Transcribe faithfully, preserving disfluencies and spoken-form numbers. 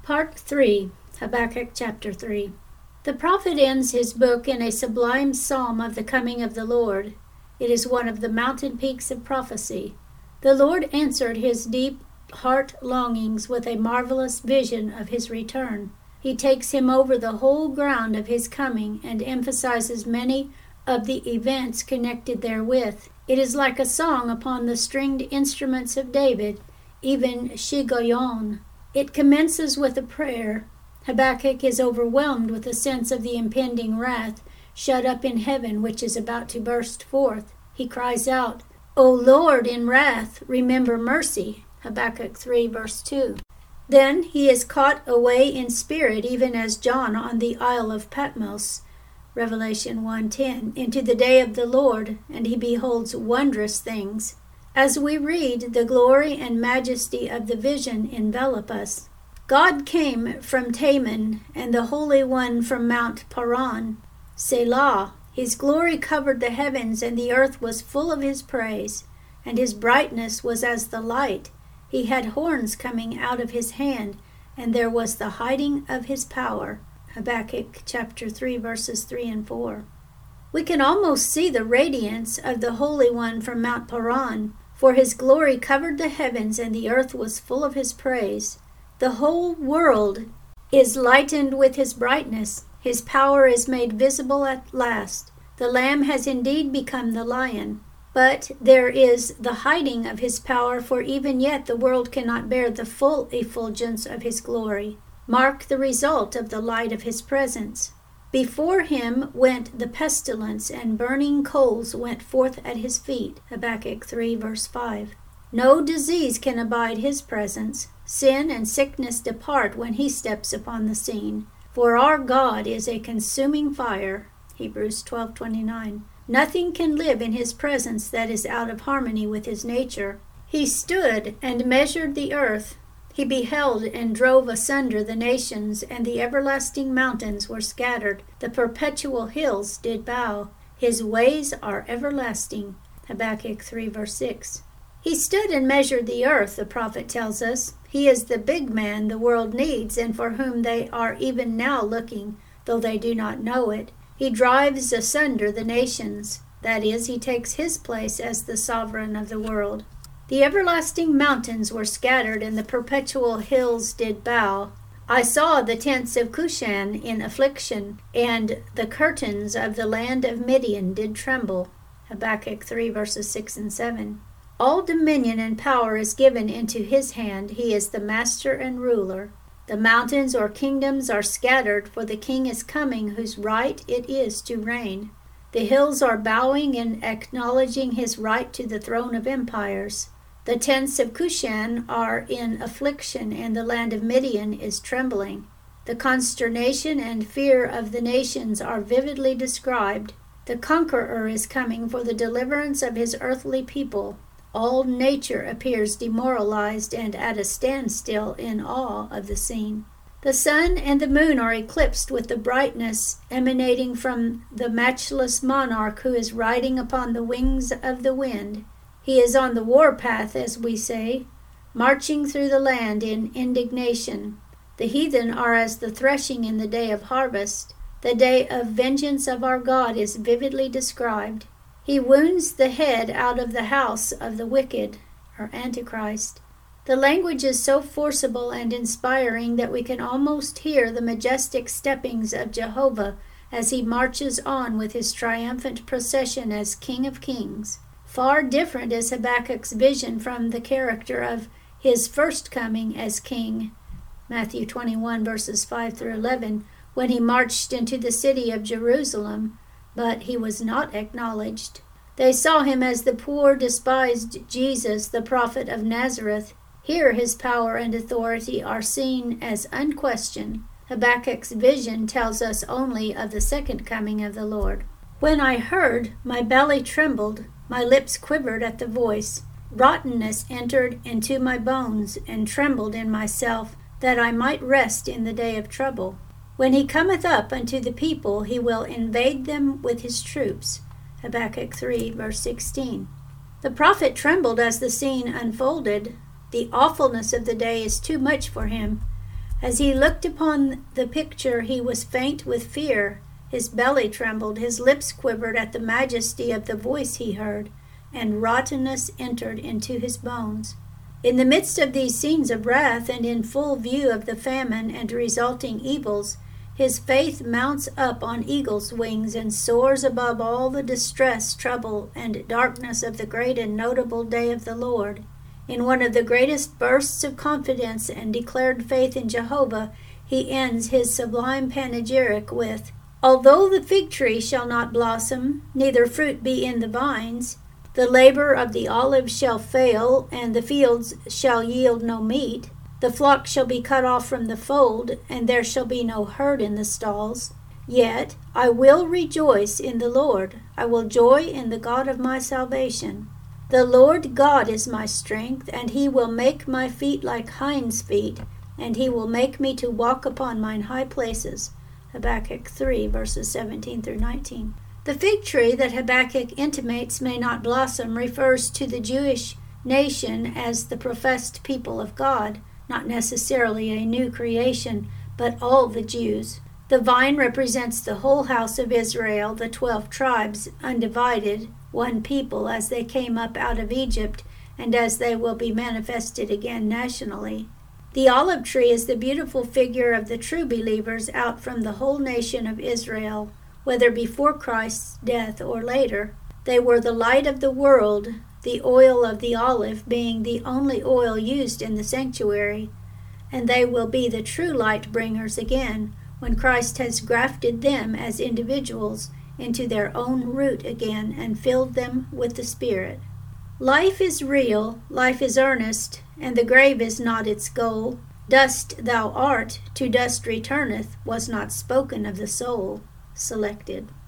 Part three, Habakkuk chapter three. The prophet ends his book in a sublime psalm of the coming of the Lord. It is one of the mountain peaks of prophecy. The Lord answered his deep heart longings with a marvelous vision of his return. He takes him over the whole ground of his coming and emphasizes many of the events connected therewith. It is like a song upon the stringed instruments of David, even Shiggaion. It commences with a prayer. Habakkuk is overwhelmed with a sense of the impending wrath shut up in heaven which is about to burst forth. He cries out, "O Lord, in wrath, remember mercy." Habakkuk three, verse two. Then he is caught away in spirit, even as John on the Isle of Patmos, Revelation one ten, into the day of the Lord, and he beholds wondrous things. As we read, the glory and majesty of the vision envelop us. God came from Teman, and the Holy One from Mount Paran. Selah, his glory covered the heavens, and the earth was full of his praise, and his brightness was as the light. He had horns coming out of his hand, and there was the hiding of his power. Habakkuk chapter three, verses three and four. We can almost see the radiance of the Holy One from Mount Paran, for his glory covered the heavens, and the earth was full of his praise. The whole world is lightened with his brightness. His power is made visible at last. The Lamb has indeed become the Lion. But there is the hiding of his power, for even yet the world cannot bear the full effulgence of his glory. Mark the result of the light of his presence. Before him went the pestilence, and burning coals went forth at his feet. Habakkuk three, verse five. No disease can abide his presence. Sin and sickness depart when he steps upon the scene. For our God is a consuming fire. Hebrews twelve twenty-nine. Nothing can live in his presence that is out of harmony with his nature. He stood and measured the earth. He beheld and drove asunder the nations, and the everlasting mountains were scattered. The perpetual hills did bow. His ways are everlasting. Habakkuk three, verse six. He stood and measured the earth, the prophet tells us. He is the big man the world needs, and for whom they are even now looking, though they do not know it. He drives asunder the nations. That is, he takes his place as the sovereign of the world. The everlasting mountains were scattered, and the perpetual hills did bow. I saw the tents of Cushan in affliction, and the curtains of the land of Midian did tremble. Habakkuk three, verses six and seven. All dominion and power is given into his hand. He is the master and ruler. The mountains or kingdoms are scattered, for the king is coming, whose right it is to reign. The hills are bowing and acknowledging his right to the throne of empires. The tents of Cushan are in affliction, and the land of Midian is trembling. The consternation and fear of the nations are vividly described. The conqueror is coming for the deliverance of his earthly people. All nature appears demoralized and at a standstill in awe of the scene. The sun and the moon are eclipsed with the brightness emanating from the matchless monarch who is riding upon the wings of the wind. He is on the war path, as we say, marching through the land in indignation. The heathen are as the threshing in the day of harvest. The day of vengeance of our God is vividly described. He wounds the head out of the house of the wicked, or Antichrist. The language is so forcible and inspiring that we can almost hear the majestic steppings of Jehovah as he marches on with his triumphant procession as King of Kings. Far different is Habakkuk's vision from the character of his first coming as king, Matthew twenty-one, verses five through eleven, when he marched into the city of Jerusalem, but he was not acknowledged. They saw him as the poor, despised Jesus, the prophet of Nazareth. Here his power and authority are seen as unquestioned. Habakkuk's vision tells us only of the second coming of the Lord. When I heard, my belly trembled, my lips quivered at the voice. Rottenness entered into my bones, and trembled in myself, that I might rest in the day of trouble. When he cometh up unto the people, he will invade them with his troops. Habakkuk three, verse sixteen. The prophet trembled as the scene unfolded. The awfulness of the day is too much for him. As he looked upon the picture, he was faint with fear. His belly trembled, his lips quivered at the majesty of the voice he heard, and rottenness entered into his bones. In the midst of these scenes of wrath, and in full view of the famine and resulting evils, his faith mounts up on eagle's wings and soars above all the distress, trouble, and darkness of the great and notable day of the Lord. In one of the greatest bursts of confidence and declared faith in Jehovah, he ends his sublime panegyric with, "Although the fig tree shall not blossom, neither fruit be in the vines, the labor of the olive shall fail, and the fields shall yield no meat, the flock shall be cut off from the fold, and there shall be no herd in the stalls, yet I will rejoice in the Lord, I will joy in the God of my salvation. The Lord God is my strength, and he will make my feet like hinds' feet, and he will make me to walk upon mine high places." Habakkuk three, verses seventeen through nineteen. The fig tree that Habakkuk intimates may not blossom refers to the Jewish nation as the professed people of God, not necessarily a new creation, but all the Jews. The vine represents the whole house of Israel, the twelve tribes, undivided, one people as they came up out of Egypt and as they will be manifested again nationally. The olive tree is the beautiful figure of the true believers out from the whole nation of Israel, whether before Christ's death or later. They were the light of the world, the oil of the olive being the only oil used in the sanctuary, and they will be the true light bringers again when Christ has grafted them as individuals into their own root again and filled them with the Spirit. Life is real, life is earnest, and the grave is not its goal. Dust thou art, to dust returneth, was not spoken of the soul. Selected.